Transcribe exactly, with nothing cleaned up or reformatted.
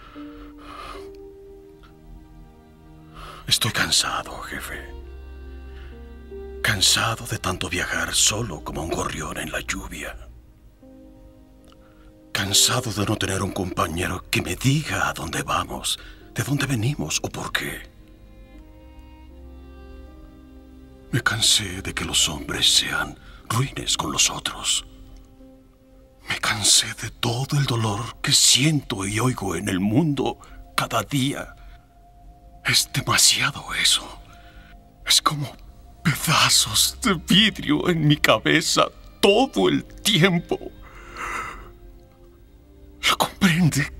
Estoy cansado, jefe. Cansado de tanto viajar solo como un gorrión en la lluvia. Cansado de no tener un compañero que me diga a dónde vamos, de dónde venimos o por qué. Me cansé de que los hombres sean ruines con los otros. Me cansé de todo el dolor que siento y oigo en el mundo cada día. Es demasiado eso. Es como pedazos de vidrio en mi cabeza todo el tiempo. ¿Comprende